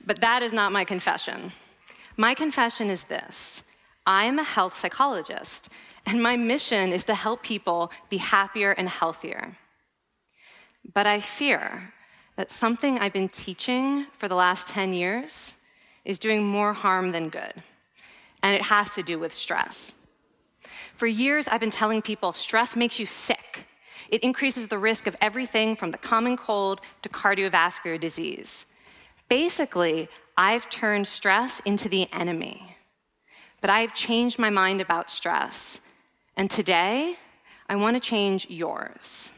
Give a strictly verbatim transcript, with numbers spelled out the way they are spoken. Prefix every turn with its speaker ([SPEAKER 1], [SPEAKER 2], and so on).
[SPEAKER 1] But that is not my confession. My confession is this: I am a health psychologist, and my mission is to help people be happier and healthier. But I fear that something I've been teaching for the last ten years is doing more harm than good, and it has to do with stress. For years, I've been telling people stress makes you sick. It increases the risk of everything from the common cold to cardiovascular disease. Basically, I've turned stress into the enemy. But I've changed my mind about stress, and today, I want to change yours.